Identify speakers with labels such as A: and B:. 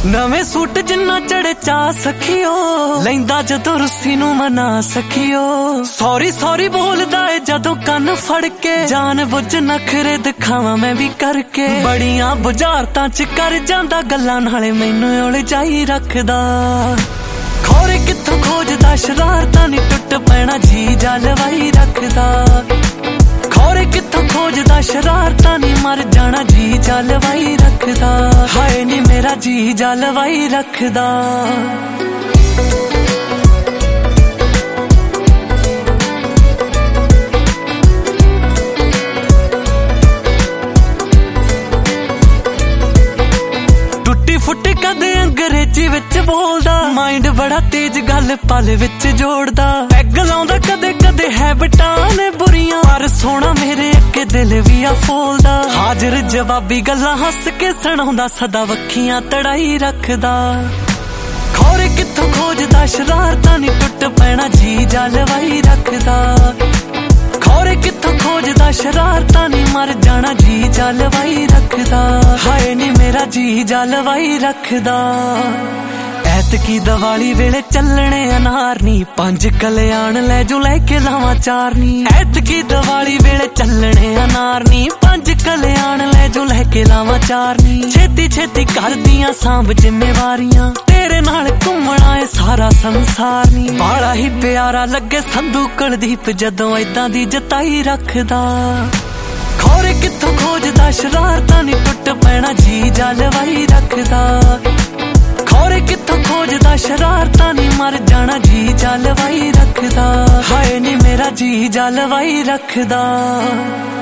A: नवे सूट जिन्ना चढ़े चा सखियो, लैंदा जदों रुस्सी नू मना सखियो। सॉरी सॉरी बोलदा है जदों कन फड़ के, जान बुझ नखरे दिखावां मैं भी करके। बड़ियां बुझारतां च कर जांदा गल्लां, नाले मैनू उलझाई रखदा। खोरे कित्थों खोजदा शरारतां, नी टुट पैना जी जलवाई रखदा। खोरे कित्थों खोजदा शरारतां, नी मर जाना जी जलवाई रखदा। हाय नी मेरा जी जलवाई रखदा। टुट्टी फुट्टी कदे अंग्रेजी विच बोलदा, माइंड बड़ा तेज गल पल विच जोड़दा। पैग लाउंदा कदे कदे हैबिटां ने बुरियां, पर सोना मेरे अगे दिल भी आ फोलदा। हाजिर जवाबी गल्लां हस के सुणाउंदा, सदा वखियां तड़ाई रखदा। खोरे कित्थों खोजदा शरारतां, नी टुट पैना जी जलवाई रखदा। खोरे कित्थों खोजदा शरारतां, नी मर जाना जी जलवाई रखदा। हाय नी मेरा जी जलवाई रखदा। ऐतकी दिवाली वेले चलने अनार नी, 5 कल्याण लै जू लैके लावां 4 नी। ऐतकी दिवाली वेले चलने अनार नी, 5 कल्याण लै जू लैके लावां 4 नी। छेती छेती कर दियां सांभ जिम्मेवारियां, तेरे नाल घूमना है सारा संसार नी। बाला ही प्यारा लगे संधू कुलदीप, जदों इदां दी जताई रखदा। खोरे कित्थों खोजदा शरारतां, नी टुट पैना जी जलवाई रखदा। खोरे कित्थों खोजदा शरारतां, नी मर जाना जी जलवाई रखदा। हाय नी मेरा जी जलवाई रखदा।